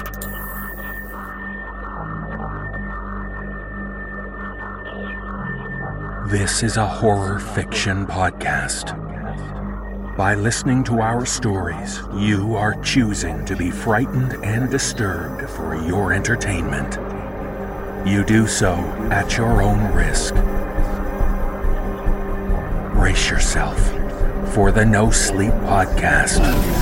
This is a horror fiction podcast. By listening to our stories, you are choosing to be frightened and disturbed for your entertainment. You do so at your own risk. Brace yourself for the No Sleep Podcast.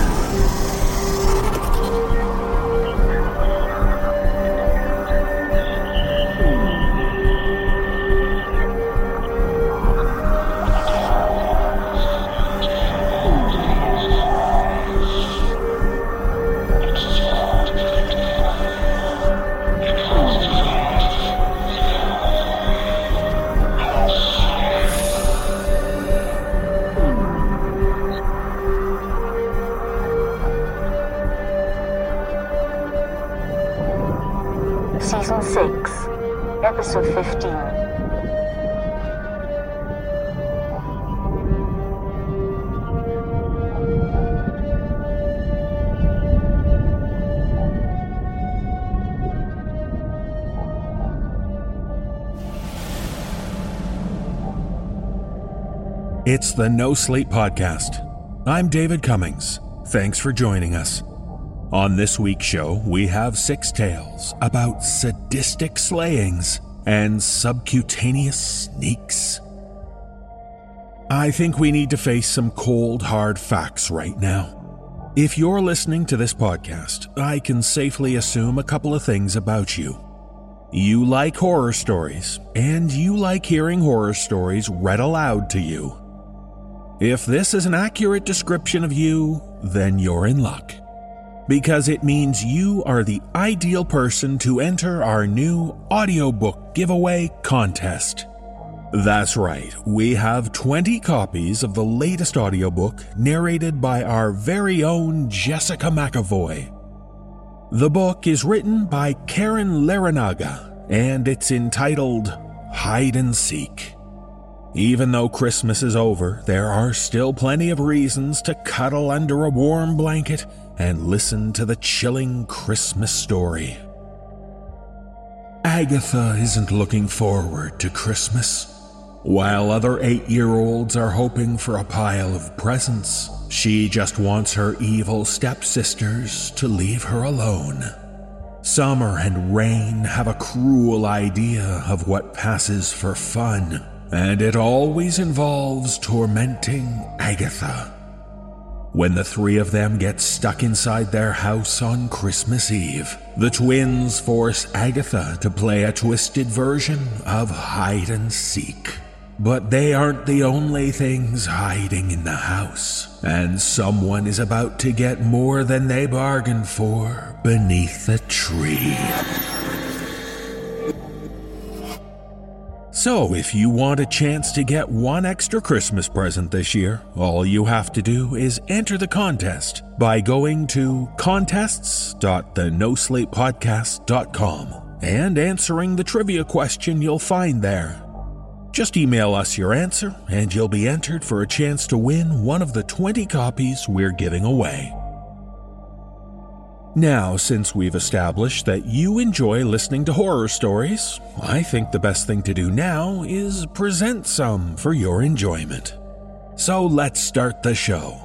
Season 6, Episode 15. It's the No Sleep Podcast. I'm David Cummings. Thanks for joining us. On this week's show, we have 6 tales about sadistic slayings and subcutaneous sneaks. I think we need to face some cold, hard facts right now. If you're listening to this podcast, I can safely assume a couple of things about you. You like horror stories, and you like hearing horror stories read aloud to you. If this is an accurate description of you, then you're in luck. Because it means you are the ideal person to enter our new audiobook giveaway contest. That's right, we have 20 copies of the latest audiobook narrated by our very own Jessica McAvoy. The book is written by Karen Larinaga, and it's entitled Hide and Seek. Even though Christmas is over, there are still plenty of reasons to cuddle under a warm blanket and listen to the chilling Christmas story. Agatha isn't looking forward to Christmas. While other 8-year-olds are hoping for a pile of presents, she just wants her evil stepsisters to leave her alone. Summer and Rain have a cruel idea of what passes for fun, and it always involves tormenting Agatha. When the 3 of them get stuck inside their house on Christmas Eve, the twins force Agatha to play a twisted version of hide and seek. But they aren't the only things hiding in the house, and someone is about to get more than they bargained for beneath the tree. So, if you want a chance to get one extra Christmas present this year, all you have to do is enter the contest by going to contests.thenosleeppodcast.com and answering the trivia question you'll find there. Just email us your answer and you'll be entered for a chance to win one of the 20 copies we're giving away. Now, since we've established that you enjoy listening to horror stories, I think the best thing to do now is present some for your enjoyment. So let's start the show.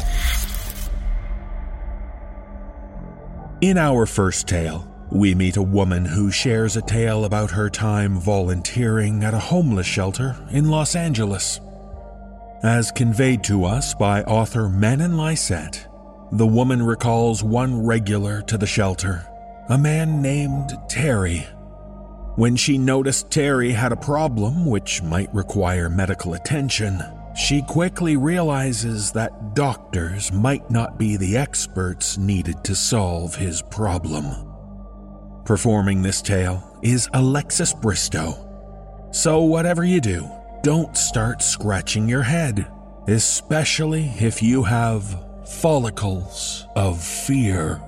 In our first tale, we meet a woman who shares a tale about her time volunteering at a homeless shelter in Los Angeles. As conveyed to us by author Manon Lysette, the woman recalls one regular to the shelter, a man named Terry. When she noticed Terry had a problem which might require medical attention, she quickly realizes that doctors might not be the experts needed to solve his problem. Performing this tale is Alexis Bristow. So whatever you do, don't start scratching your head, especially if you have follicles of fear.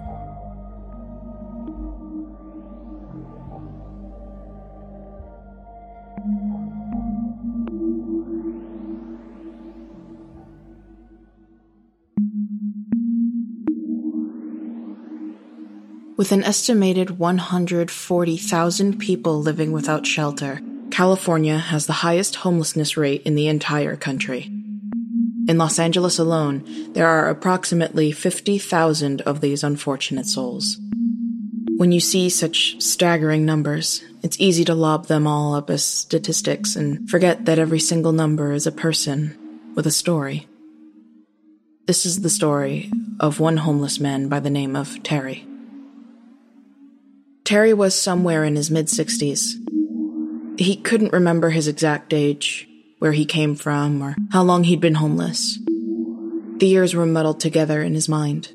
With an estimated 140,000 people living without shelter, California has the highest homelessness rate in the entire country. In Los Angeles alone, there are approximately 50,000 of these unfortunate souls. When you see such staggering numbers, it's easy to lob them all up as statistics and forget that every single number is a person with a story. This is the story of one homeless man by the name of Terry. Terry was somewhere in his mid-60s. He couldn't remember his exact age, where he came from, or how long he'd been homeless. The years were muddled together in his mind.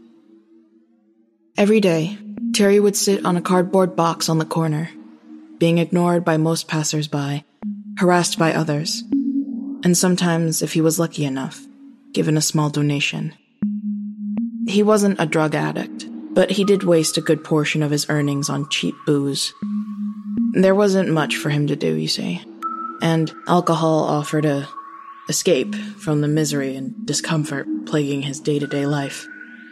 Every day, Terry would sit on a cardboard box on the corner, being ignored by most passers-by, harassed by others, and sometimes, if he was lucky enough, given a small donation. He wasn't a drug addict, but he did waste a good portion of his earnings on cheap booze. There wasn't much for him to do, you see, and alcohol offered a escape from the misery and discomfort plaguing his day-to-day life.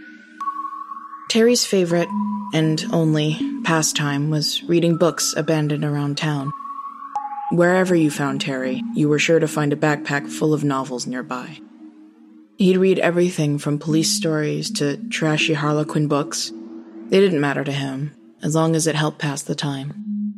Terry's favorite, and only, pastime was reading books abandoned around town. Wherever you found Terry, you were sure to find a backpack full of novels nearby. He'd read everything from police stories to trashy Harlequin books. They didn't matter to him, as long as it helped pass the time.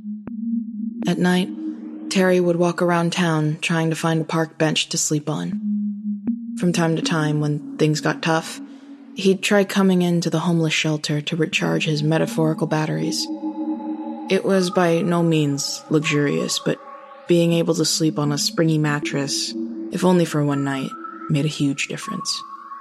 At night, Terry would walk around town trying to find a park bench to sleep on. From time to time, when things got tough, he'd try coming into the homeless shelter to recharge his metaphorical batteries. It was by no means luxurious, but being able to sleep on a springy mattress, if only for one night, made a huge difference.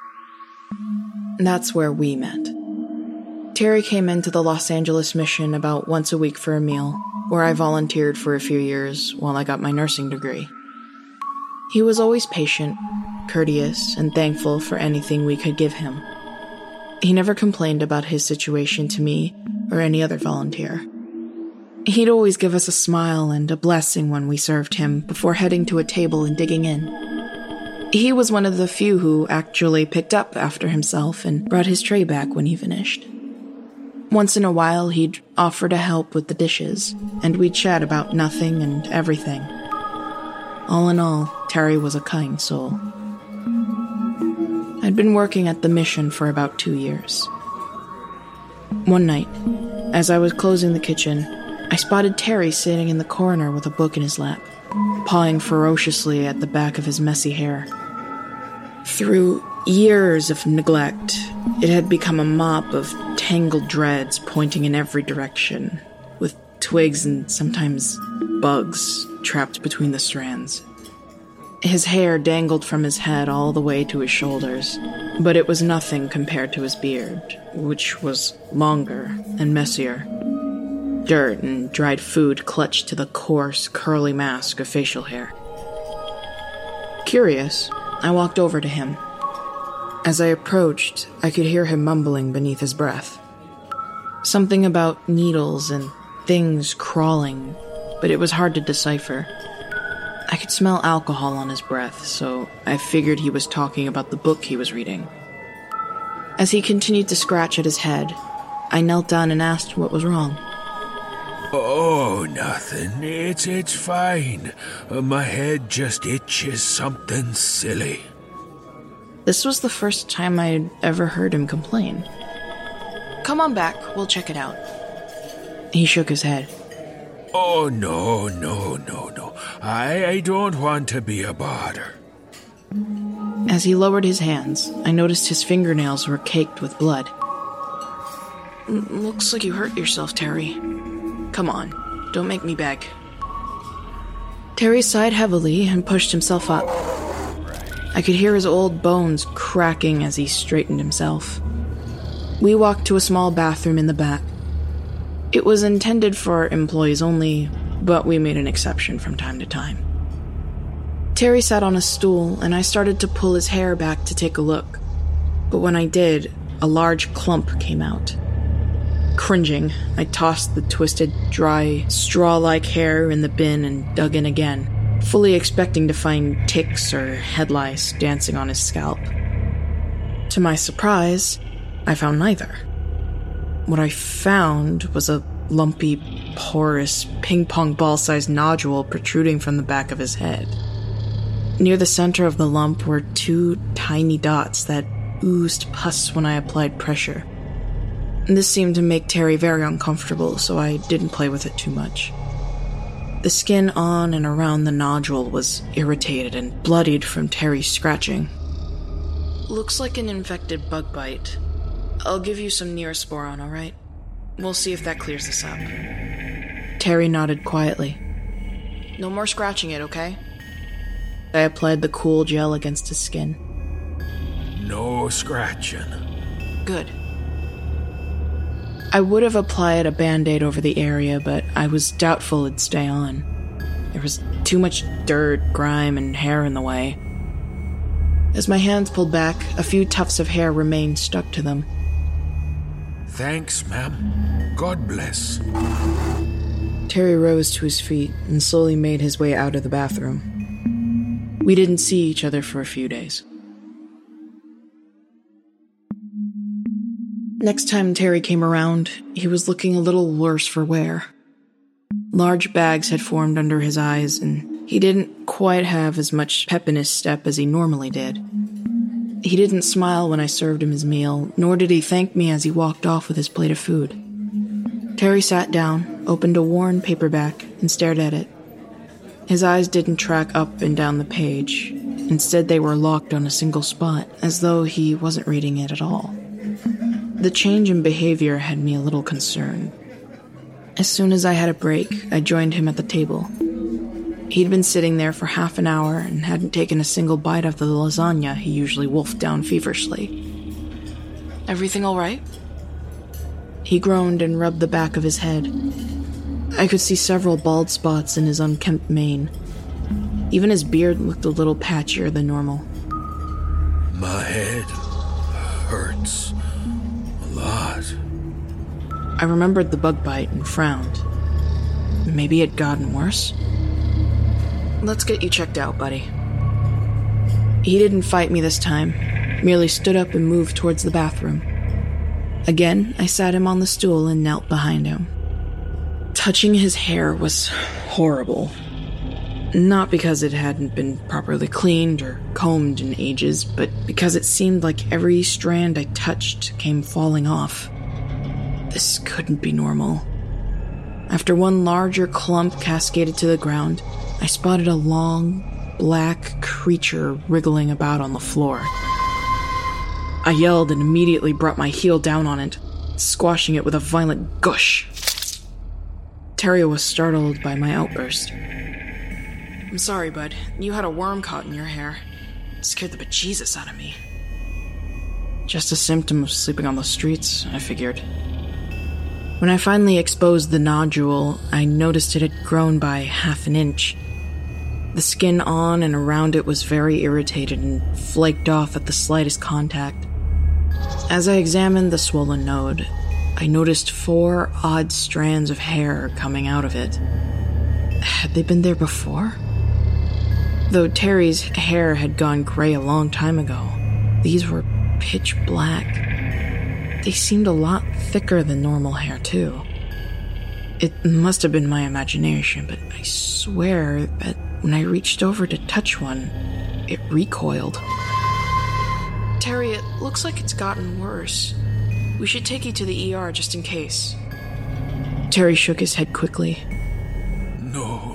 That's where we met. Terry came into the Los Angeles Mission about once a week for a meal, where I volunteered for a few years while I got my nursing degree. He was always patient, courteous, and thankful for anything we could give him. He never complained about his situation to me or any other volunteer. He'd always give us a smile and a blessing when we served him before heading to a table and digging in. He was one of the few who actually picked up after himself and brought his tray back when he finished. Once in a while, he'd offer to help with the dishes, and we'd chat about nothing and everything. All in all, Terry was a kind soul. I'd been working at the mission for about 2 years. One night, as I was closing the kitchen, I spotted Terry sitting in the corner with a book in his lap, pawing ferociously at the back of his messy hair. Through years of neglect, it had become a mop of tangled dreads pointing in every direction, with twigs and sometimes bugs trapped between the strands. His hair dangled from his head all the way to his shoulders, but it was nothing compared to his beard, which was longer and messier. Dirt and dried food clutched to the coarse, curly mask of facial hair. Curious, I walked over to him. As I approached, I could hear him mumbling beneath his breath. Something about needles and things crawling, but it was hard to decipher. I could smell alcohol on his breath, so I figured he was talking about the book he was reading. As he continued to scratch at his head, I knelt down and asked what was wrong. Oh, nothing. It's fine. My head just itches something silly. This was the first time I'd ever heard him complain. Come on back, we'll check it out. He shook his head. Oh, no. I don't want to be a bother. As he lowered his hands, I noticed his fingernails were caked with blood. Looks like you hurt yourself, Terry. Come on, don't make me beg. Terry sighed heavily and pushed himself up. I could hear his old bones cracking as he straightened himself. We walked to a small bathroom in the back. It was intended for employees only, but we made an exception from time to time. Terry sat on a stool, and I started to pull his hair back to take a look. But when I did, a large clump came out. Cringing, I tossed the twisted, dry, straw-like hair in the bin and dug in again, fully expecting to find ticks or head lice dancing on his scalp. To my surprise, I found neither. What I found was a lumpy, porous, ping-pong ball-sized nodule protruding from the back of his head. Near the center of the lump were 2 tiny dots that oozed pus when I applied pressure. This seemed to make Terry very uncomfortable, so I didn't play with it too much. The skin on and around the nodule was irritated and bloodied from Terry's scratching. Looks like an infected bug bite. I'll give you some Neosporin, alright? We'll see if that clears this up. Terry nodded quietly. No more scratching it, okay? I applied the cool gel against his skin. No scratching. Good. I would have applied a Band-Aid over the area, but I was doubtful it'd stay on. There was too much dirt, grime, and hair in the way. As my hands pulled back, a few tufts of hair remained stuck to them. Thanks, ma'am. God bless. Terry rose to his feet and slowly made his way out of the bathroom. We didn't see each other for a few days. Next time Terry came around, he was looking a little worse for wear. Large bags had formed under his eyes, and he didn't quite have as much pep in his step as he normally did. He didn't smile when I served him his meal, nor did he thank me as he walked off with his plate of food. Terry sat down, opened a worn paperback, and stared at it. His eyes didn't track up and down the page. Instead, they were locked on a single spot, as though he wasn't reading it at all. The change in behavior had me a little concerned. As soon as I had a break, I joined him at the table. He'd been sitting there for half an hour and hadn't taken a single bite of the lasagna he usually wolfed down feverishly. Everything all right? He groaned and rubbed the back of his head. I could see several bald spots in his unkempt mane. Even his beard looked a little patchier than normal. My head hurts a lot. I remembered the bug bite and frowned. Maybe it had gotten worse? Let's get you checked out, buddy. He didn't fight me this time, merely stood up and moved towards the bathroom. Again, I sat him on the stool and knelt behind him. Touching his hair was horrible. Not because it hadn't been properly cleaned or combed in ages, but because it seemed like every strand I touched came falling off. This couldn't be normal. After one larger clump cascaded to the ground, I spotted a long, black creature wriggling about on the floor. I yelled and immediately brought my heel down on it, squashing it with a violent gush. Terry was startled by my outburst. I'm sorry, bud. You had a worm caught in your hair. It scared the bejesus out of me. Just a symptom of sleeping on the streets, I figured. When I finally exposed the nodule, I noticed it had grown by half an inch. The skin on and around it was very irritated and flaked off at the slightest contact. As I examined the swollen node, I noticed 4 odd strands of hair coming out of it. Had they been there before? Though Terry's hair had gone gray a long time ago, these were pitch black. They seemed a lot thicker than normal hair, too. It must have been my imagination, but I swear that when I reached over to touch one, it recoiled. Terry, it looks like it's gotten worse. We should take you to the ER just in case. Terry shook his head quickly. No.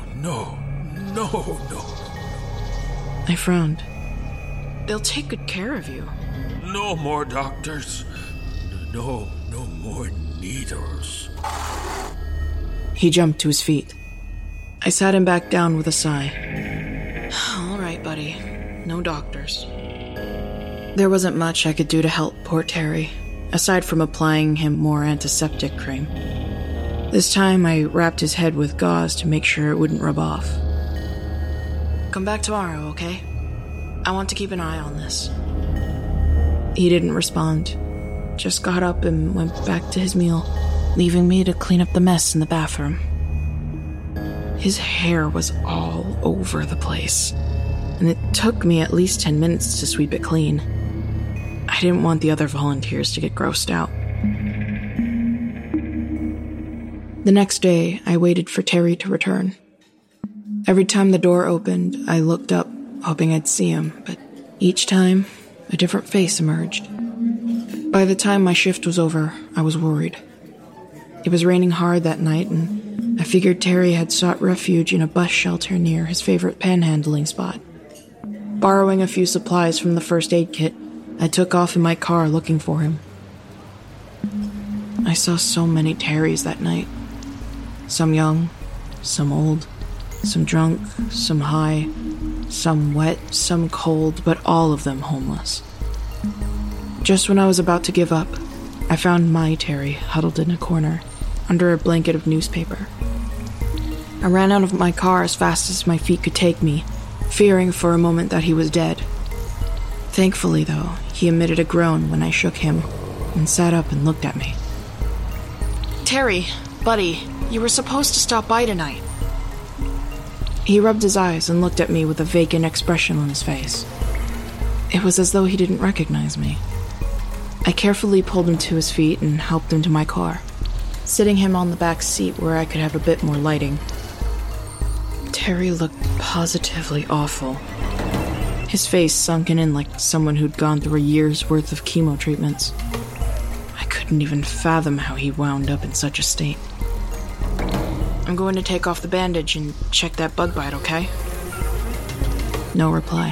I frowned. They'll take good care of you. No more doctors. No more needles. He jumped to his feet. I sat him back down with a sigh. All right, buddy. No doctors. There wasn't much I could do to help poor Terry, aside from applying him more antiseptic cream. This time I wrapped his head with gauze to make sure it wouldn't rub off. Come back tomorrow, okay? I want to keep an eye on this. He didn't respond, just got up and went back to his meal, leaving me to clean up the mess in the bathroom. His hair was all over the place, and it took me at least 10 minutes to sweep it clean. I didn't want the other volunteers to get grossed out. The next day, I waited for Terry to return. Every time the door opened, I looked up, hoping I'd see him, but each time, a different face emerged. By the time my shift was over, I was worried. It was raining hard that night, and I figured Terry had sought refuge in a bus shelter near his favorite panhandling spot. Borrowing a few supplies from the first aid kit, I took off in my car looking for him. I saw so many Terrys that night. Some young, some old, some drunk, some high, some wet, some cold, but all of them homeless. Just when I was about to give up, I found my Terry huddled in a corner, under a blanket of newspaper. I ran out of my car as fast as my feet could take me, fearing for a moment that he was dead. Thankfully, though, he emitted a groan when I shook him and sat up and looked at me. "Terry, buddy, you were supposed to stop by tonight." He rubbed his eyes and looked at me with a vacant expression on his face. It was as though he didn't recognize me. I carefully pulled him to his feet and helped him to my car, sitting him on the back seat where I could have a bit more lighting. Terry looked positively awful. His face sunken in like someone who'd gone through a year's worth of chemo treatments. I couldn't even fathom how he wound up in such a state. "I'm going to take off the bandage and check that bug bite, okay?" No reply.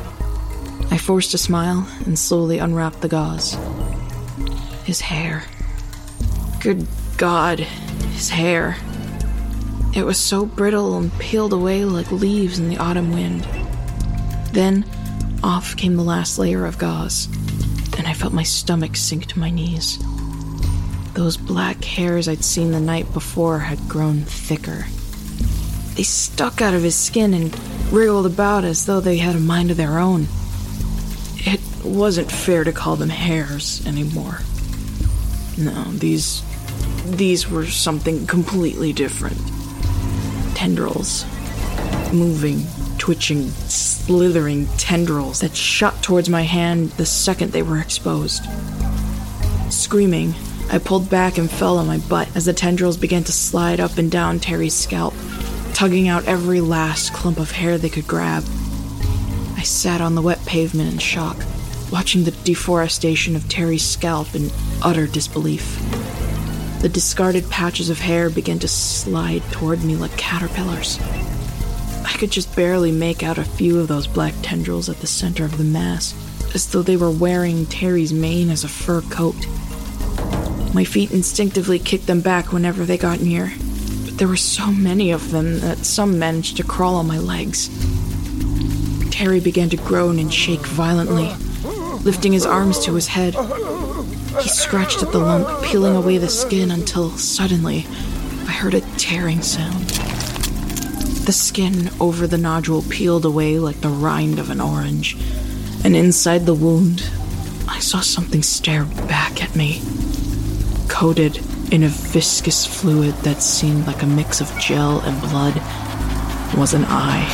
I forced a smile and slowly unwrapped the gauze. His hair. Good God, his hair. It was so brittle and peeled away like leaves in the autumn wind. Then, off came the last layer of gauze, and I felt my stomach sink to my knees. Those black hairs I'd seen the night before had grown thicker. They stuck out of his skin and wriggled about as though they had a mind of their own. It wasn't fair to call them hairs anymore. No, these were something completely different. Tendrils. Moving, twitching, slithering tendrils that shot towards my hand the second they were exposed. Screaming, I pulled back and fell on my butt as the tendrils began to slide up and down Terry's scalp, tugging out every last clump of hair they could grab. I sat on the wet pavement in shock, watching the deforestation of Terry's scalp in utter disbelief. The discarded patches of hair began to slide toward me like caterpillars. I could just barely make out a few of those black tendrils at the center of the mass, as though they were wearing Terry's mane as a fur coat. My feet instinctively kicked them back whenever they got near, but there were so many of them that some managed to crawl on my legs. Terry began to groan and shake violently, lifting his arms to his head. He scratched at the lump, peeling away the skin until, suddenly, I heard a tearing sound. The skin over the nodule peeled away like the rind of an orange, and inside the wound, I saw something stare back at me. Coated in a viscous fluid that seemed like a mix of gel and blood was an eye.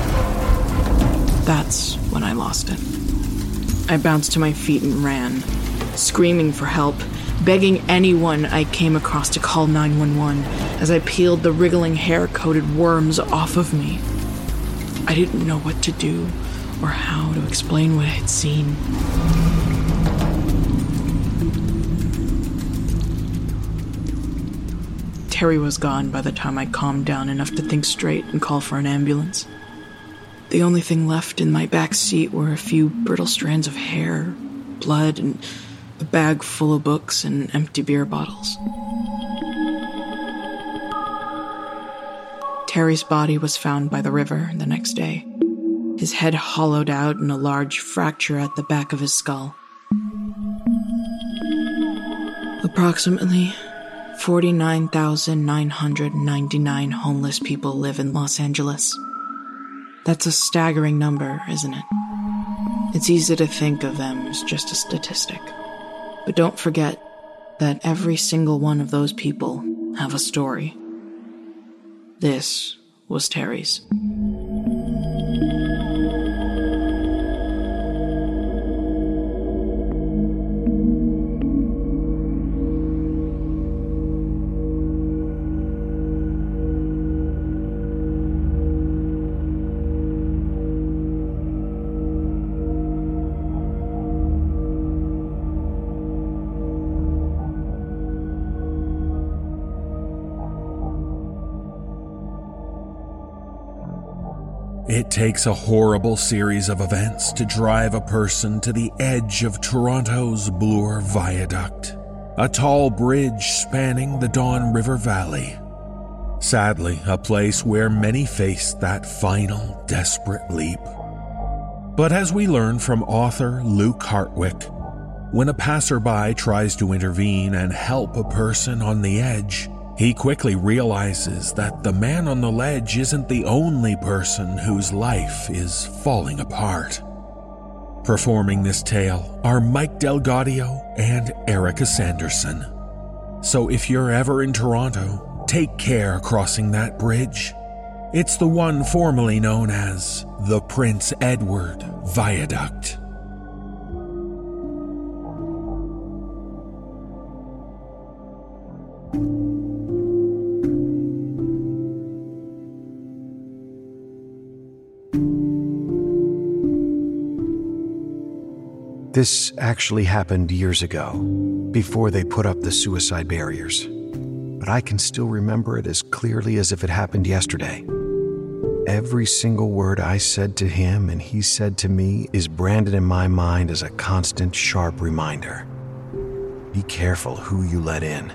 That's when I lost it. I bounced to my feet and ran, screaming for help, begging anyone I came across to call 911 as I peeled the wriggling hair-coated worms off of me. I didn't know what to do or how to explain what I had seen. Terry was gone by the time I calmed down enough to think straight and call for an ambulance. The only thing left in my back seat were a few brittle strands of hair, blood, and a bag full of books and empty beer bottles. Terry's body was found by the river the next day, his head hollowed out and a large fracture at the back of his skull. Approximately 49,999 homeless people live in Los Angeles. That's a staggering number, isn't it? It's easy to think of them as just a statistic. But don't forget that every single one of those people have a story. This was Terry's. It takes a horrible series of events to drive a person to the edge of Toronto's Bloor Viaduct, a tall bridge spanning the Don River Valley. Sadly, a place where many face that final, desperate leap. But as we learn from author Luke Hartwick, when a passerby tries to intervene and help a person on the edge, he quickly realizes that the man on the ledge isn't the only person whose life is falling apart. Performing this tale are Mike Delgadio and Erica Sanderson. So if you're ever in Toronto, take care crossing that bridge. It's the one formerly known as the Prince Edward Viaduct. This actually happened years ago, before they put up the suicide barriers. But I can still remember it as clearly as if it happened yesterday. Every single word I said to him and he said to me is branded in my mind as a constant, sharp reminder. Be careful who you let in.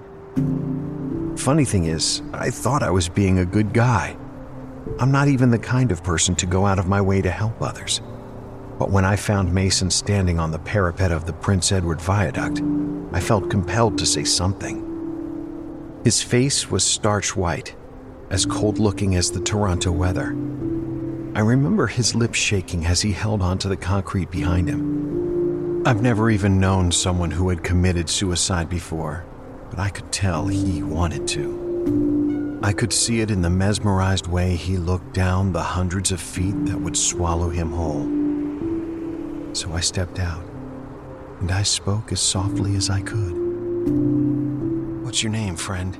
Funny thing is, I thought I was being a good guy. I'm not even the kind of person to go out of my way to help others. But when I found Mason standing on the parapet of the Prince Edward Viaduct, I felt compelled to say something. His face was starch white, as cold-looking as the Toronto weather. I remember his lips shaking as he held onto the concrete behind him. I've never even known someone who had committed suicide before, but I could tell he wanted to. I could see it in the mesmerized way he looked down the hundreds of feet that would swallow him whole. So I stepped out, and I spoke as softly as I could. "What's your name, friend?"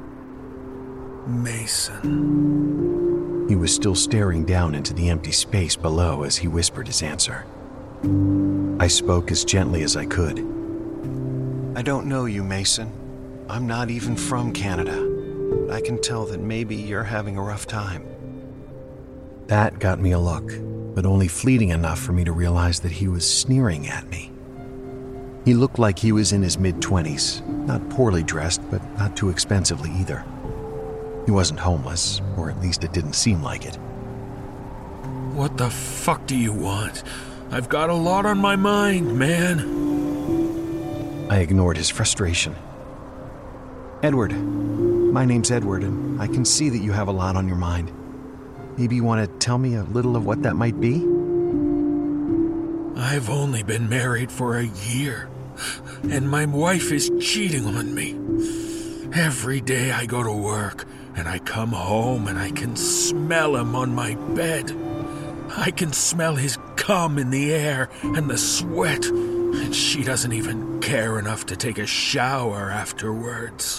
Mason. He was still staring down into the empty space below as he whispered his answer. I spoke as gently as I could. "I don't know you, Mason. I'm not even from Canada. But I can tell that maybe you're having a rough time." That got me a look, but only fleeting enough for me to realize that he was sneering at me. He looked like he was in his mid-20s, not poorly dressed, but not too expensively either. He wasn't homeless, or at least it didn't seem like it. What the fuck do you want? I've got a lot on my mind, man. I ignored his frustration. "Edward, my name's Edward, and I can see that you have a lot on your mind. Maybe you want to tell me a little of what that might be?" I've only been married for a year, and my wife is cheating on me. Every day I go to work, and I come home and I can smell him on my bed. I can smell his cum in the air and the sweat, and she doesn't even care enough to take a shower afterwards.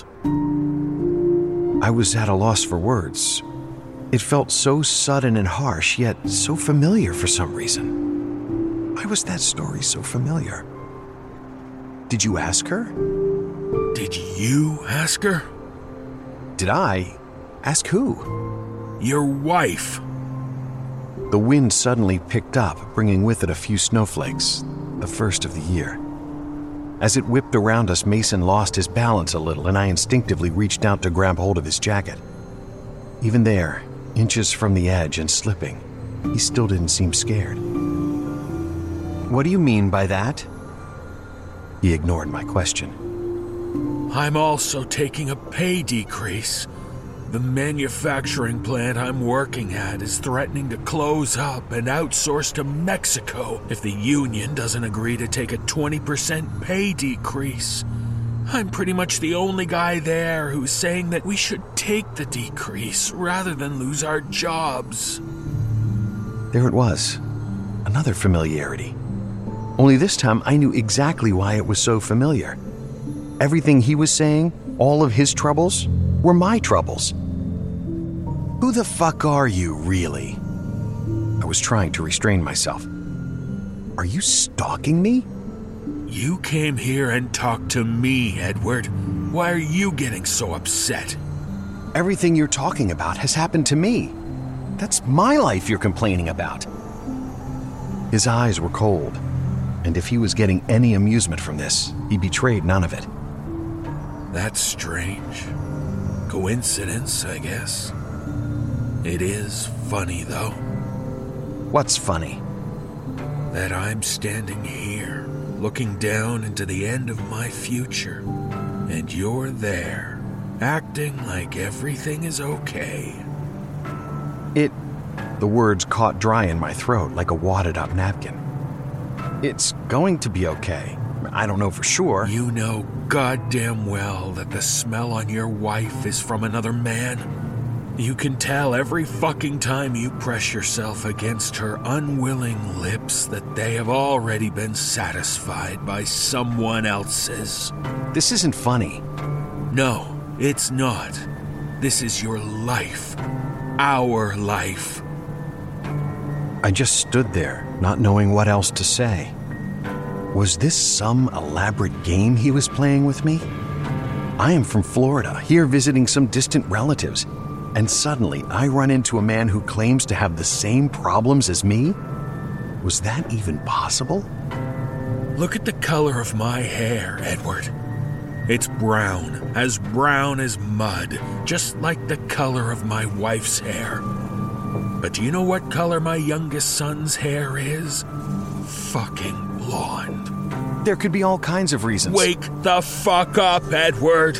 I was at a loss for words. It felt so sudden and harsh, yet so familiar for some reason. Why was that story so familiar? Did you ask her? Did you ask her? Did I? Ask who? Your wife. The wind suddenly picked up, bringing with it a few snowflakes, the first of the year. As it whipped around us, Mason lost his balance a little, and I instinctively reached out to grab hold of his jacket. Even there, inches from the edge and slipping, he still didn't seem scared. "What do you mean by that?" He ignored my question. I'm also taking a pay decrease. The manufacturing plant I'm working at is threatening to close up and outsource to Mexico if the union doesn't agree to take a 20% pay decrease. I'm pretty much the only guy there who's saying that we should take the decrease rather than lose our jobs. There it was, another familiarity. Only this time I knew exactly why it was so familiar. Everything he was saying, all of his troubles, were my troubles. Who the fuck are you, really? I was trying to restrain myself. Are you stalking me? You came here and talked to me, Edward. Why are you getting so upset? Everything you're talking about has happened to me. That's my life you're complaining about. His eyes were cold, and if he was getting any amusement from this, he betrayed none of it. That's strange. Coincidence, I guess. It is funny, though. What's funny? That I'm standing here, looking down into the end of my future, and you're there, acting like everything is okay. The words caught dry in my throat like a wadded-up napkin. It's going to be okay. I don't know for sure. You know goddamn well that the smell on your wife is from another man. You can tell every fucking time you press yourself against her unwilling lips that they have already been satisfied by someone else's. This isn't funny. No, it's not. This is your life. Our life. I just stood there, not knowing what else to say. Was this some elaborate game he was playing with me? I am from Florida, here visiting some distant relatives, and suddenly I run into a man who claims to have the same problems as me? Was that even possible? Look at the color of my hair, Edward. It's brown as mud, just like the color of my wife's hair. But do you know what color my youngest son's hair is? Fucking blonde. There could be all kinds of reasons. Wake the fuck up, Edward!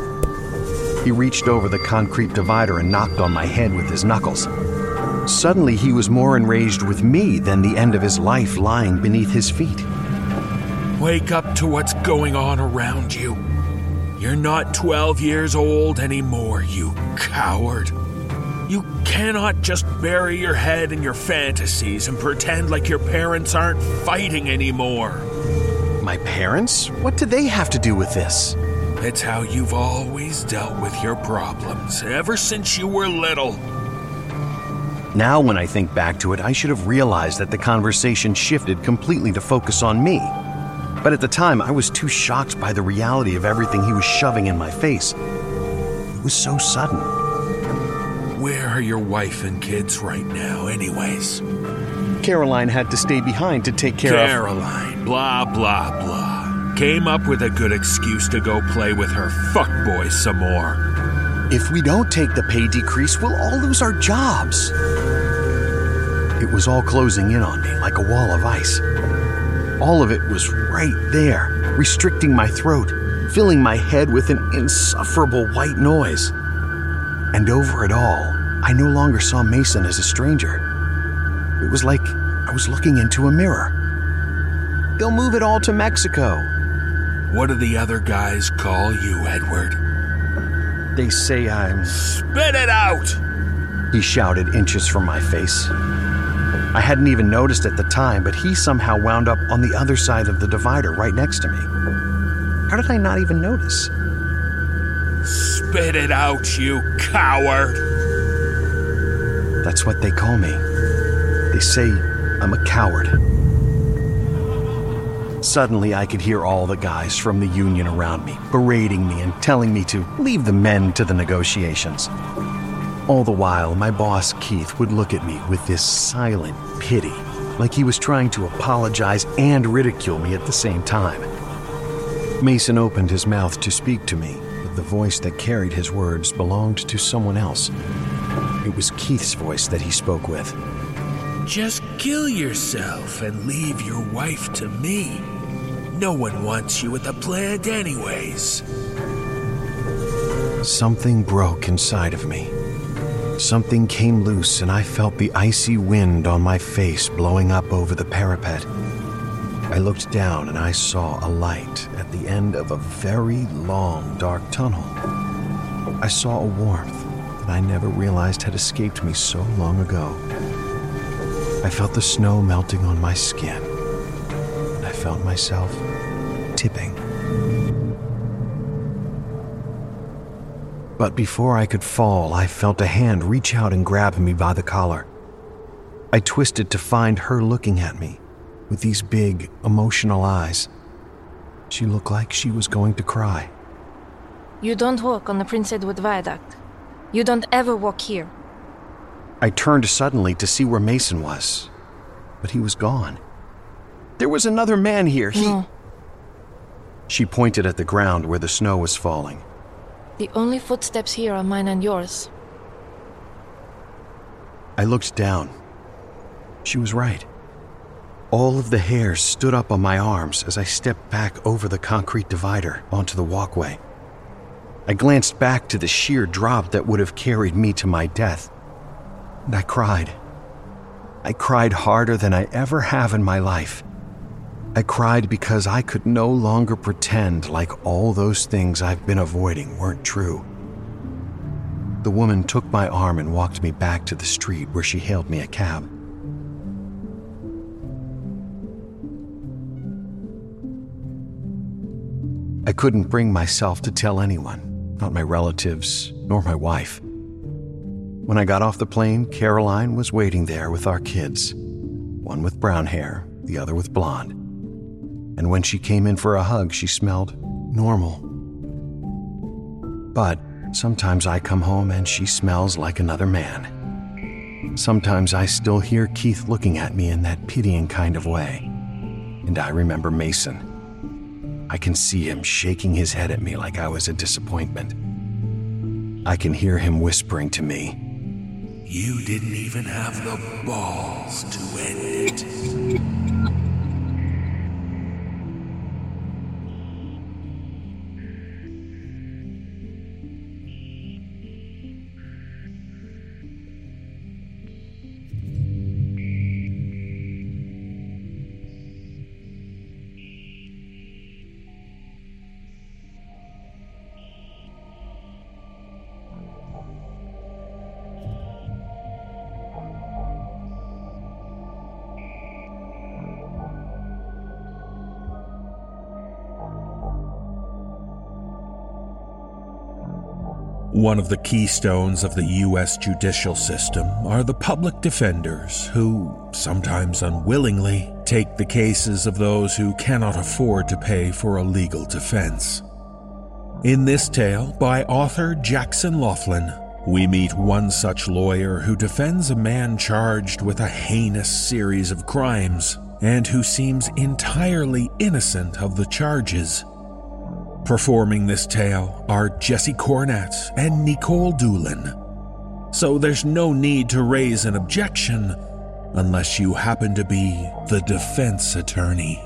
He reached over the concrete divider and knocked on my head with his knuckles. Suddenly, he was more enraged with me than the end of his life lying beneath his feet. Wake up to what's going on around you. You're not 12 years old anymore, you coward. You cannot just bury your head in your fantasies and pretend like your parents aren't fighting anymore. My parents? What do they have to do with this? It's how you've always dealt with your problems, ever since you were little. Now, when I think back to it, I should have realized that the conversation shifted completely to focus on me. But at the time, I was too shocked by the reality of everything he was shoving in my face. It was so sudden. Where are your wife and kids right now, anyways? Caroline had to stay behind to take care of... Caroline, blah, blah, blah. Came up with a good excuse to go play with her fuckboy some more. If we don't take the pay decrease, we'll all lose our jobs. It was all closing in on me like a wall of ice. All of it was right there, restricting my throat, filling my head with an insufferable white noise. And over it all, I no longer saw Mason as a stranger. It was like I was looking into a mirror. They'll move it all to Mexico. What do the other guys call you, Edward? They say I'm... Spit it out! He shouted inches from my face. I hadn't even noticed at the time, but he somehow wound up on the other side of the divider right next to me. How did I not even notice? Spit it out, you coward! That's what they call me. They say I'm a coward. Suddenly, I could hear all the guys from the union around me, berating me and telling me to leave the men to the negotiations. All the while, my boss, Keith, would look at me with this silent pity, like he was trying to apologize and ridicule me at the same time. Mason opened his mouth to speak to me, but the voice that carried his words belonged to someone else. It was Keith's voice that he spoke with. Just kill yourself and leave your wife to me. No one wants you at the plant anyways. Something broke inside of me. Something came loose and I felt the icy wind on my face blowing up over the parapet. I looked down and I saw a light at the end of a very long, dark tunnel. I saw a warmth that I never realized had escaped me so long ago. I felt the snow melting on my skin, and I felt myself tipping. But before I could fall, I felt a hand reach out and grab me by the collar. I twisted to find her looking at me with these big, emotional eyes. She looked like she was going to cry. You don't walk on the Prince Edward Viaduct. You don't ever walk here. I turned suddenly to see where Mason was, but he was gone. There was another man here. No. She pointed at the ground where the snow was falling. The only footsteps here are mine and yours. I looked down. She was right. All of the hairs stood up on my arms as I stepped back over the concrete divider onto the walkway. I glanced back to the sheer drop that would have carried me to my death, and I cried. I cried harder than I ever have in my life. I cried because I could no longer pretend like all those things I've been avoiding weren't true. The woman took my arm and walked me back to the street where she hailed me a cab. I couldn't bring myself to tell anyone, not my relatives nor my wife. When I got off the plane, Caroline was waiting there with our kids, one with brown hair, the other with blonde. And when she came in for a hug, she smelled normal. But sometimes I come home and she smells like another man. Sometimes I still hear Keith looking at me in that pitying kind of way. And I remember Mason. I can see him shaking his head at me like I was a disappointment. I can hear him whispering to me, "You didn't even have the balls to end it." One of the keystones of the U.S. judicial system are the public defenders who, sometimes unwillingly, take the cases of those who cannot afford to pay for a legal defense. In this tale, by author Jackson Laughlin, we meet one such lawyer who defends a man charged with a heinous series of crimes and who seems entirely innocent of the charges. Performing this tale are Jesse Cornett and Nicole Doolin. So there's no need to raise an objection unless you happen to be the defense attorney.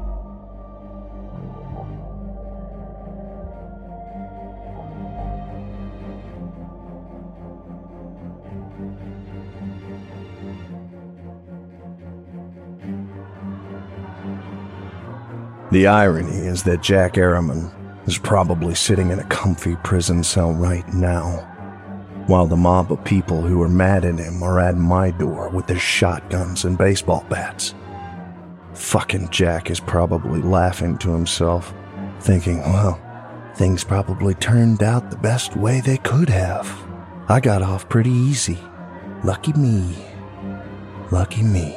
The irony is that Jack Araman is probably sitting in a comfy prison cell right now, while the mob of people who are mad at him are at my door with their shotguns and baseball bats. Fucking Jack is probably laughing to himself, thinking, well, things probably turned out the best way they could have. I got off pretty easy. Lucky me. Lucky me.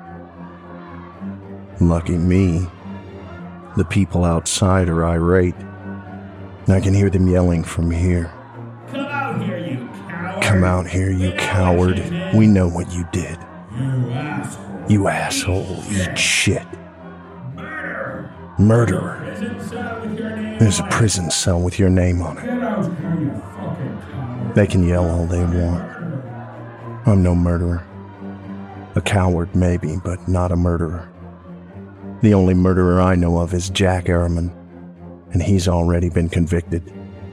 Lucky me. The people outside are irate. I can hear them yelling from here. Come out here, you coward! Come out here, you coward. We know what you did. You asshole! You asshole, eat shit. Murderer! Murderer. Prison cell with your name There's a on it. prison cell with your name on it. Get out here, you fucking coward! They can yell all they want. I'm no murderer. A coward, maybe, but not a murderer. The only murderer I know of is Jack Araman, and he's already been convicted.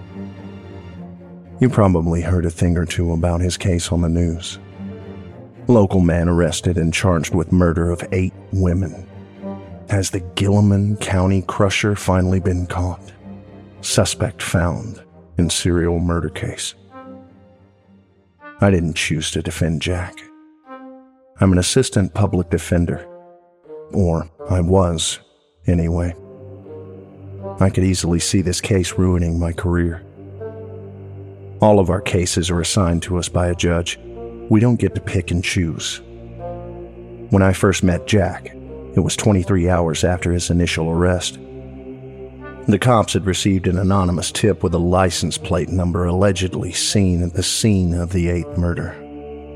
You probably heard a thing or two about his case on the news. Local man arrested and charged with murder of 8 women. Has the Gilliman County Crusher finally been caught? Suspect found in serial murder case. I didn't choose to defend Jack. I'm an assistant public defender. Or I was, anyway. I could easily see this case ruining my career. All of our cases are assigned to us by a judge. We don't get to pick and choose. When I first met Jack, it was 23 hours after his initial arrest. The cops had received an anonymous tip with a license plate number allegedly seen at the scene of the 8th murder.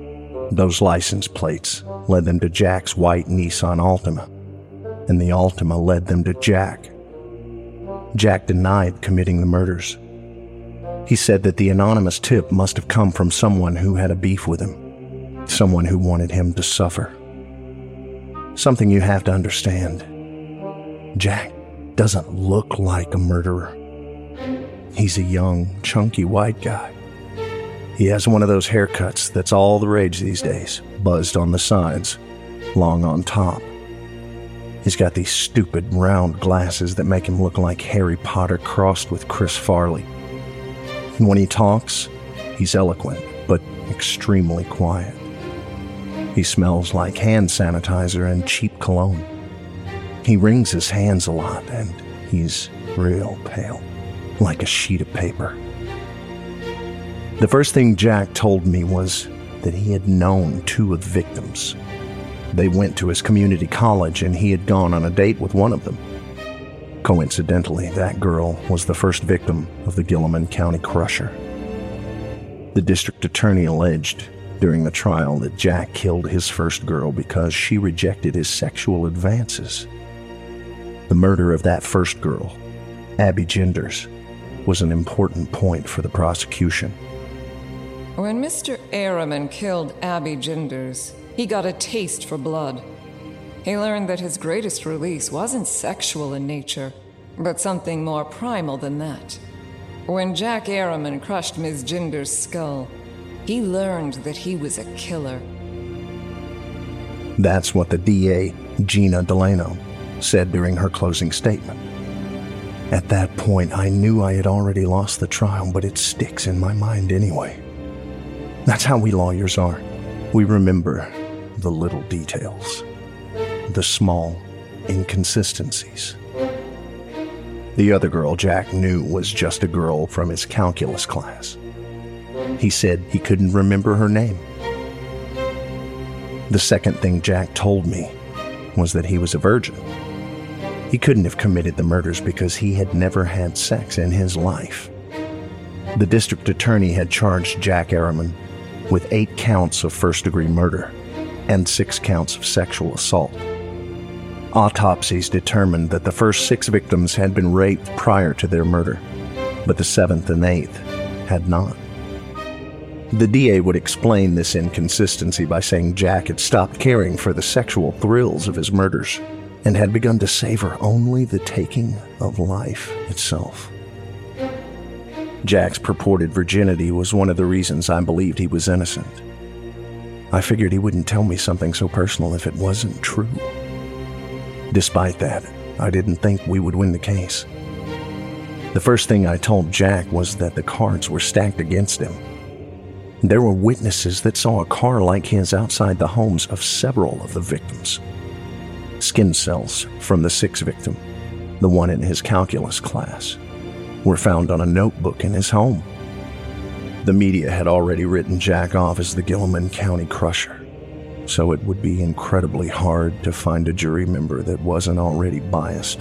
Those license plates led them to Jack's white Nissan Altima, and the Altima led them to Jack. Jack denied committing the murders. He said that the anonymous tip must have come from someone who had a beef with him, someone who wanted him to suffer. Something you have to understand. Jack doesn't look like a murderer. He's a young, chunky white guy. He has one of those haircuts that's all the rage these days, buzzed on the sides, long on top. He's got these stupid round glasses that make him look like Harry Potter crossed with Chris Farley. And when he talks, he's eloquent, but extremely quiet. He smells like hand sanitizer and cheap cologne. He wrings his hands a lot, and he's real pale, like a sheet of paper. The first thing Jack told me was that he had known two of the victims. They went to his community college, and he had gone on a date with one of them. Coincidentally, that girl was the first victim of the Gilliman County Crusher. The district attorney alleged during the trial that Jack killed his first girl because she rejected his sexual advances. The murder of that first girl, Abby Genders, was an important point for the prosecution. When Mr. Araman killed Abby Genders, he got a taste for blood. He learned that his greatest release wasn't sexual in nature, but something more primal than that. When Jack Araman crushed Ms. Genders' skull, he learned that he was a killer. That's what the DA, Gina Delano, said during her closing statement. At that point, I knew I had already lost the trial, but it sticks in my mind anyway. That's how we lawyers are. We remember the little details, the small inconsistencies. The other girl Jack knew was just a girl from his calculus class. He said he couldn't remember her name. The second thing Jack told me was that he was a virgin. He couldn't have committed the murders because he had never had sex in his life. The district attorney had charged Jack Araman with 8 counts of first-degree murder and 6 counts of sexual assault. Autopsies determined that the first 6 victims had been raped prior to their murder, but the 7th and 8th had not. The DA would explain this inconsistency by saying Jack had stopped caring for the sexual thrills of his murders and had begun to savor only the taking of life itself. Jack's purported virginity was one of the reasons I believed he was innocent. I figured he wouldn't tell me something so personal if it wasn't true. Despite that, I didn't think we would win the case. The first thing I told Jack was that the cards were stacked against him. There were witnesses that saw a car like his outside the homes of several of the victims. Skin cells from the 6th victim, the one in his calculus class, were found on a notebook in his home. The media had already written Jack off as the Gilliman County Crusher, so it would be incredibly hard to find a jury member that wasn't already biased.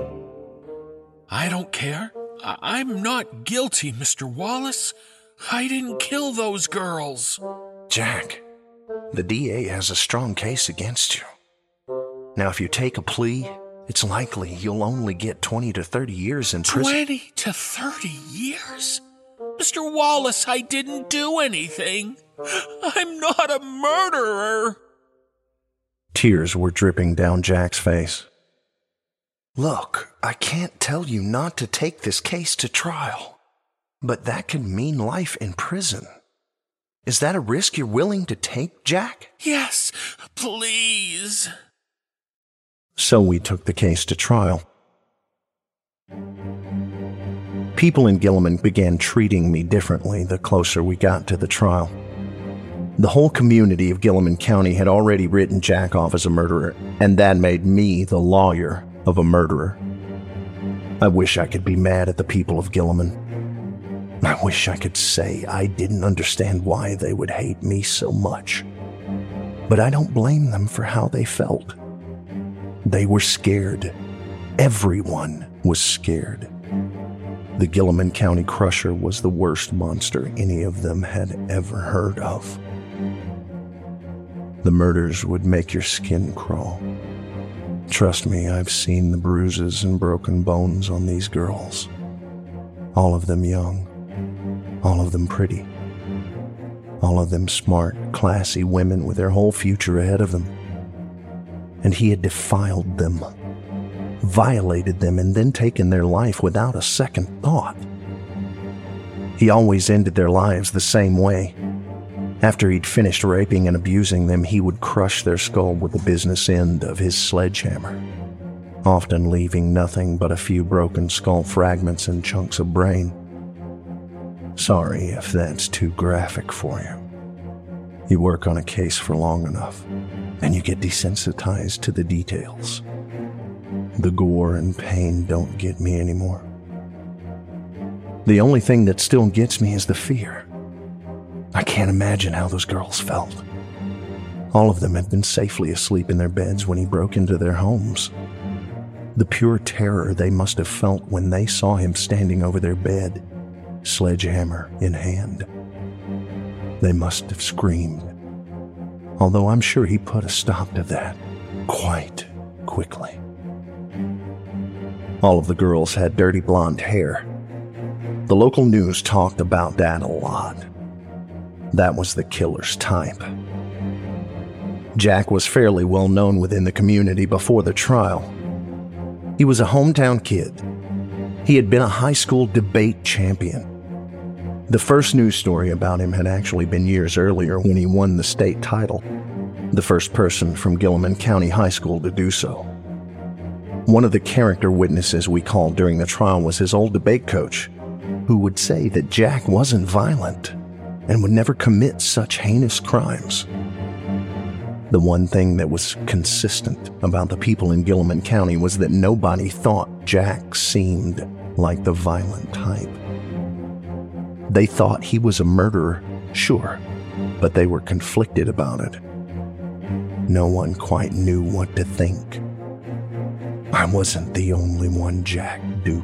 I don't care. I'm not guilty, Mr. Wallace. I didn't kill those girls. Jack, the DA has a strong case against you. Now, if you take a plea, it's likely you'll only get 20 to 30 years in prison. 20 to 30 years? Mr. Wallace, I didn't do anything. I'm not a murderer. Tears were dripping down Jack's face. Look, I can't tell you not to take this case to trial, but that could mean life in prison. Is that a risk you're willing to take, Jack? Yes, please. So we took the case to trial. People in Gilliman began treating me differently the closer we got to the trial. The whole community of Gilliman County had already written Jack off as a murderer, and that made me the lawyer of a murderer. I wish I could be mad at the people of Gilliman. I wish I could say I didn't understand why they would hate me so much. But I don't blame them for how they felt. They were scared. Everyone was scared. The Gilliman County Crusher was the worst monster any of them had ever heard of. The murders would make your skin crawl. Trust me, I've seen the bruises and broken bones on these girls. All of them young. All of them pretty. All of them smart, classy women with their whole future ahead of them. And he had defiled them, violated them, and then taken their life without a second thought. He always ended their lives the same way. After he'd finished raping and abusing them, he would crush their skull with the business end of his sledgehammer, often leaving nothing but a few broken skull fragments and chunks of brain. Sorry if that's too graphic for you. You work on a case for long enough, and you get desensitized to the details. The gore and pain don't get me anymore. The only thing that still gets me is the fear. I can't imagine how those girls felt. All of them had been safely asleep in their beds when he broke into their homes. The pure terror they must have felt when they saw him standing over their bed, sledgehammer in hand. They must have screamed, although I'm sure he put a stop to that quite quickly. All of the girls had dirty blonde hair. The local news talked about that a lot. That was the killer's type. Jack was fairly well known within the community before the trial. He was a hometown kid. He had been a high school debate champion. The first news story about him had actually been years earlier when he won the state title, the first person from Gilliman County High School to do so. One of the character witnesses we called during the trial was his old debate coach, who would say that Jack wasn't violent and would never commit such heinous crimes. The one thing that was consistent about the people in Gilliman County was that nobody thought Jack seemed like the violent type. They thought he was a murderer, sure, but they were conflicted about it. No one quite knew what to think. I wasn't the only one Jack duped.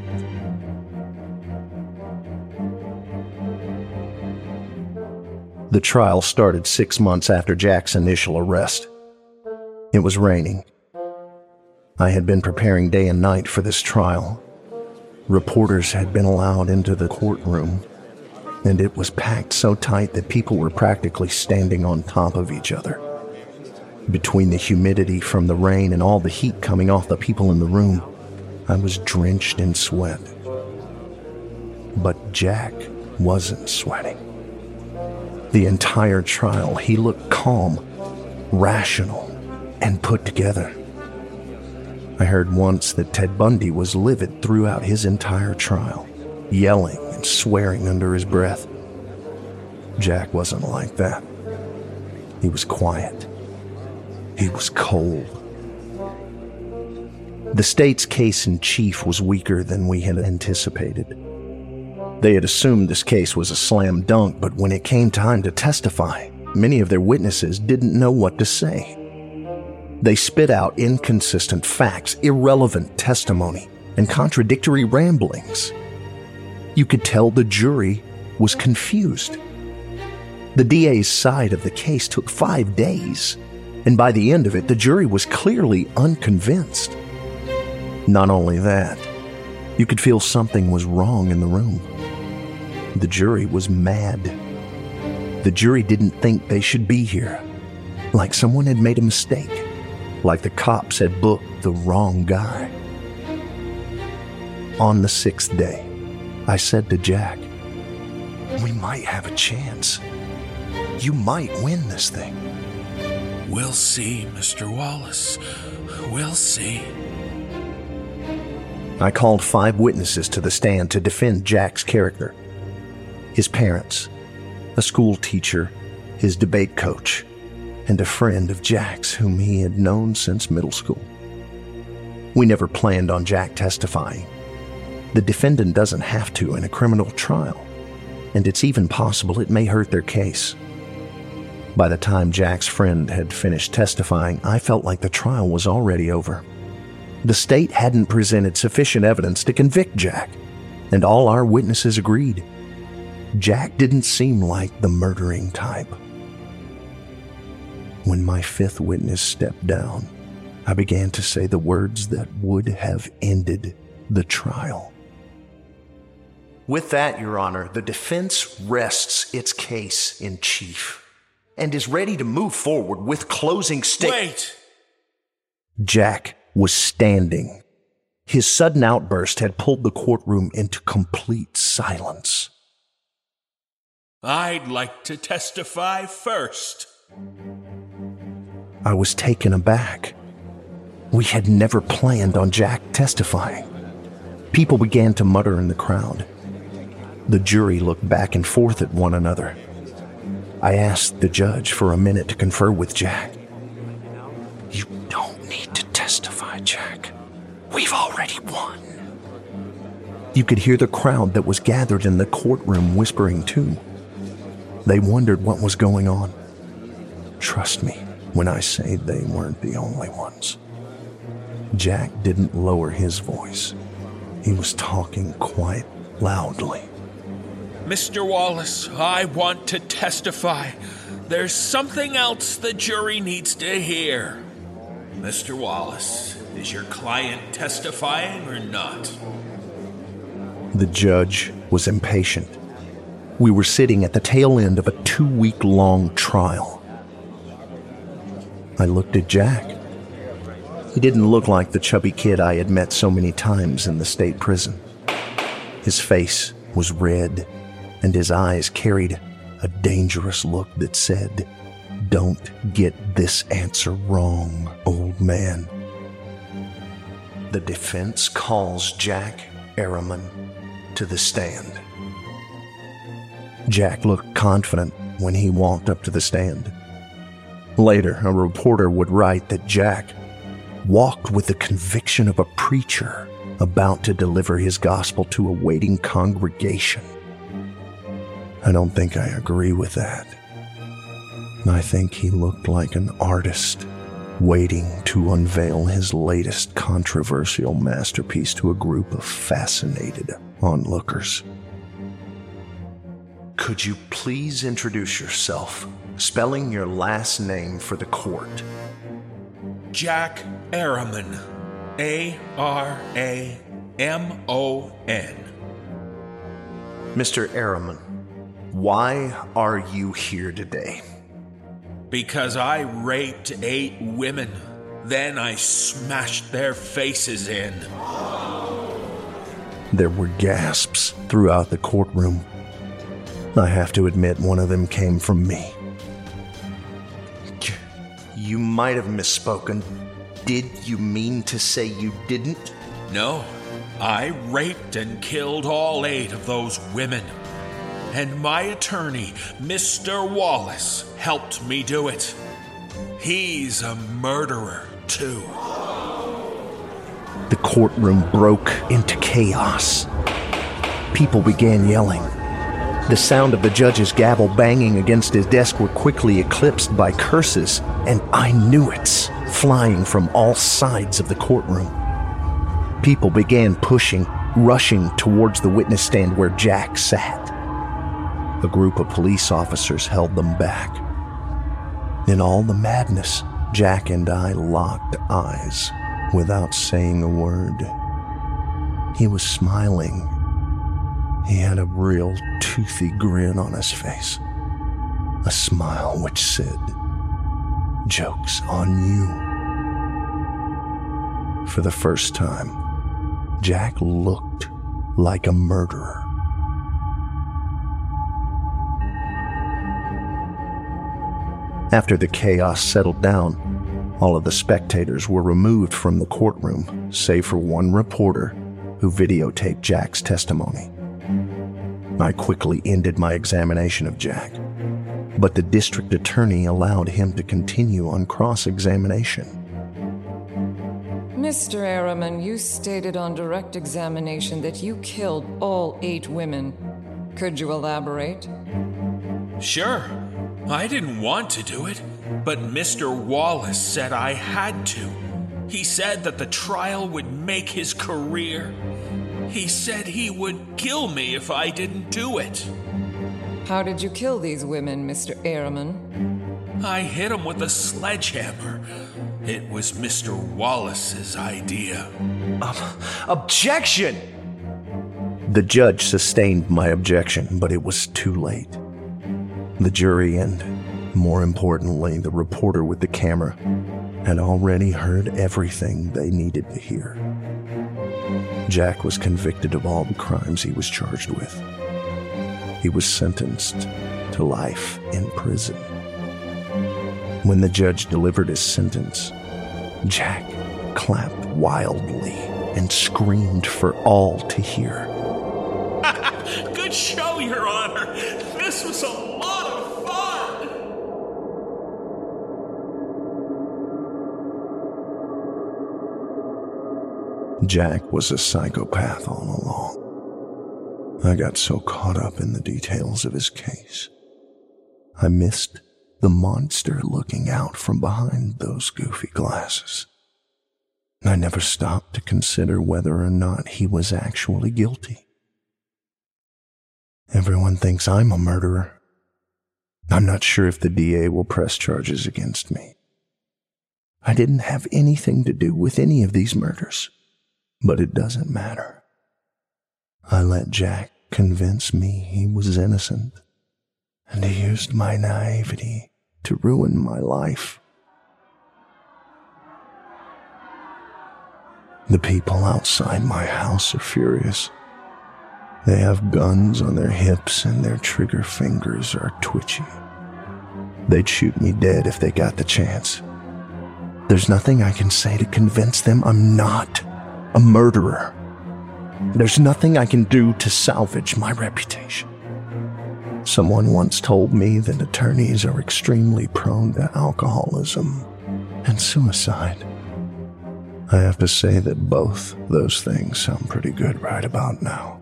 The trial started 6 months after Jack's initial arrest. It was raining. I had been preparing day and night for this trial. Reporters had been allowed into the courtroom, and it was packed so tight that people were practically standing on top of each other. Between the humidity from the rain and all the heat coming off the people in the room, I was drenched in sweat. But Jack wasn't sweating. The entire trial, he looked calm, rational, and put together. I heard once that Ted Bundy was livid throughout his entire trial, yelling and swearing under his breath. Jack wasn't like that. He was quiet. He was cold. The state's case in chief was weaker than we had anticipated. They had assumed this case was a slam dunk, but when it came time to testify, many of their witnesses didn't know what to say. They spit out inconsistent facts, irrelevant testimony, and contradictory ramblings. You could tell the jury was confused. The DA's side of the case took 5 days, and by the end of it, the jury was clearly unconvinced. Not only that, you could feel something was wrong in the room. The jury was mad. The jury didn't think they should be here, like someone had made a mistake, like the cops had booked the wrong guy. On the 6th day, I said to Jack, "We might have a chance. You might win this thing." We'll see, Mr. Wallace. We'll see. I called 5 witnesses to the stand to defend Jack's character. His parents, a school teacher, his debate coach, and a friend of Jack's whom he had known since middle school. We never planned on Jack testifying. The defendant doesn't have to in a criminal trial, and it's even possible it may hurt their case. By the time Jack's friend had finished testifying, I felt like the trial was already over. The state hadn't presented sufficient evidence to convict Jack, and all our witnesses agreed. Jack didn't seem like the murdering type. When my fifth witness stepped down, I began to say the words that would have ended the trial. With that, Your Honor, the defense rests its case in chief and is ready to move forward with closing Wait! Jack was standing. His sudden outburst had pulled the courtroom into complete silence. I'd like to testify first. I was taken aback. We had never planned on Jack testifying. People began to mutter in the crowd. The jury looked back and forth at one another. I asked the judge for a minute to confer with Jack. "You don't need to testify, Jack. We've already won." You could hear the crowd that was gathered in the courtroom whispering too. They wondered what was going on. Trust me when I say they weren't the only ones. Jack didn't lower his voice. He was talking quite loudly. Mr. Wallace, I want to testify. There's something else the jury needs to hear. Mr. Wallace, is your client testifying or not? The judge was impatient. We were sitting at the tail end of a 2-week-long trial. I looked at Jack. He didn't look like the chubby kid I had met so many times in the state prison. His face was red, and his eyes carried a dangerous look that said, "Don't get this answer wrong, old man." The defense calls Jack Araman to the stand. Jack looked confident when he walked up to the stand. Later, a reporter would write that Jack walked with the conviction of a preacher about to deliver his gospel to a waiting congregation. I don't think I agree with that. I think he looked like an artist waiting to unveil his latest controversial masterpiece to a group of fascinated onlookers. Could you please introduce yourself, spelling your last name for the court? Jack Araman. A-R-A-M-O-N. Mr. Araman, why are you here today? Because I raped 8 women. Then I smashed their faces in. There were gasps throughout the courtroom. I have to admit, one of them came from me. You might have misspoken. Did you mean to say you didn't? No, I raped and killed all 8 of those women. And my attorney, Mr. Wallace, helped me do it. He's a murderer, too. The courtroom broke into chaos. People began yelling. The sound of the judge's gavel banging against his desk were quickly eclipsed by curses and "I knew it's" flying from all sides of the courtroom. People began pushing, rushing towards the witness stand where Jack sat. A group of police officers held them back. In all the madness, Jack and I locked eyes without saying a word. He was smiling. He had a real toothy grin on his face. A smile which said, "Joke's on you." For the first time, Jack looked like a murderer. After the chaos settled down, all of the spectators were removed from the courtroom, save for one reporter who videotaped Jack's testimony. I quickly ended my examination of Jack, but the district attorney allowed him to continue on cross-examination. Mr. Araman, you stated on direct examination that you killed all 8 women. Could you elaborate? Sure. I didn't want to do it, but Mr. Wallace said I had to. He said that the trial would make his career. He said he would kill me if I didn't do it. How did you kill these women, Mr. Araman? I hit him with a sledgehammer. It was Mr. Wallace's idea. Objection! The judge sustained my objection, but it was too late. The jury and, more importantly, the reporter with the camera had already heard everything they needed to hear. Jack was convicted of all the crimes he was charged with. He was sentenced to life in prison. When the judge delivered his sentence, Jack clapped wildly and screamed for all to hear. Good show, Your Honor. This was a lot of fun. Jack was a psychopath all along. I got so caught up in the details of his case, I missed the monster looking out from behind those goofy glasses. I never stopped to consider whether or not he was actually guilty. Everyone thinks I'm a murderer. I'm not sure if the DA will press charges against me. I didn't have anything to do with any of these murders, but it doesn't matter. I let Jack convince me he was innocent, and he used my naivety to ruin my life. The people outside my house are furious. They have guns on their hips and their trigger fingers are twitchy. They'd shoot me dead if they got the chance. There's nothing I can say to convince them I'm not a murderer. There's nothing I can do to salvage my reputation. Someone once told me that attorneys are extremely prone to alcoholism and suicide. I have to say that both those things sound pretty good right about now.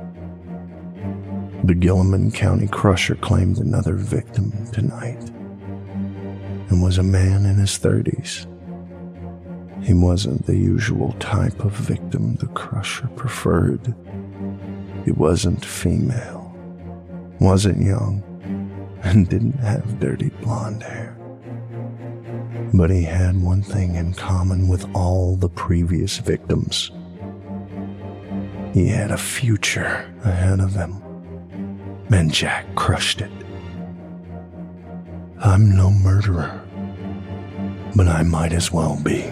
The Gilliman County Crusher claimed another victim tonight, and was a man in his 30s. He wasn't the usual type of victim the Crusher preferred. He wasn't female, wasn't young, and didn't have dirty blonde hair. But he had one thing in common with all the previous victims. He had a future ahead of him, and Jack crushed it. I'm no murderer, but I might as well be.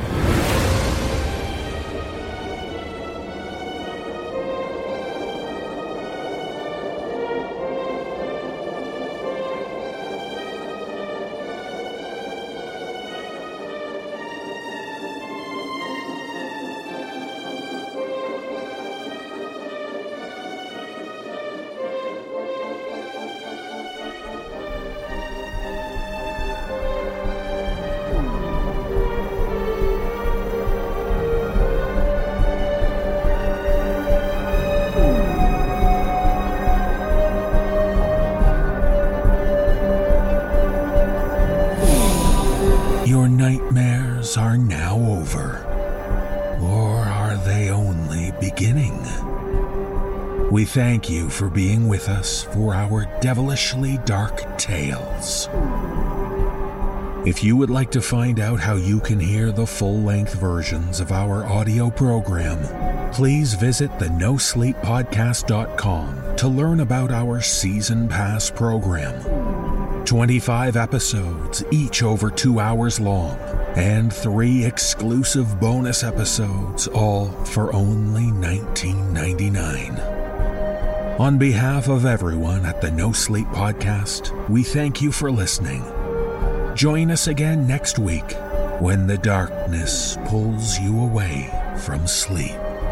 Your nightmares are now over. Or are they only beginning? We thank you for being with us for our devilishly dark tales. If you would like to find out how you can hear the full-length versions of our audio program, please visit the NoSleepPodcast.com to learn about our Season Pass program. 25 episodes, each over 2 hours long, and 3 exclusive bonus episodes, all for only $19.99. On behalf of everyone at the No Sleep Podcast, we thank you for listening. Join us again next week when the darkness pulls you away from sleep.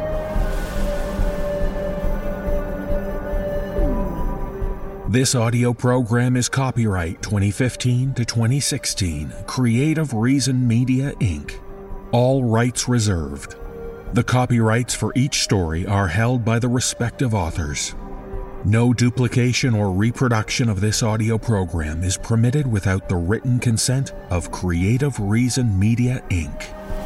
This audio program is copyright 2015 to 2016, Creative Reason Media, Inc. All rights reserved. The copyrights for each story are held by the respective authors. No duplication or reproduction of this audio program is permitted without the written consent of Creative Reason Media, Inc.